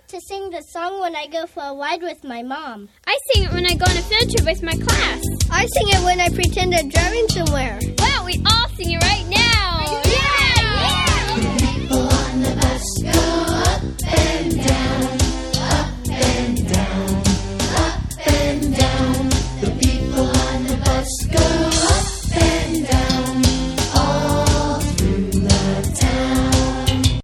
to sing the song when I go for a ride with my mom. I sing it when I go on a field trip with my class. I sing it when I pretend I'm driving somewhere. Why don't we all sing it right now?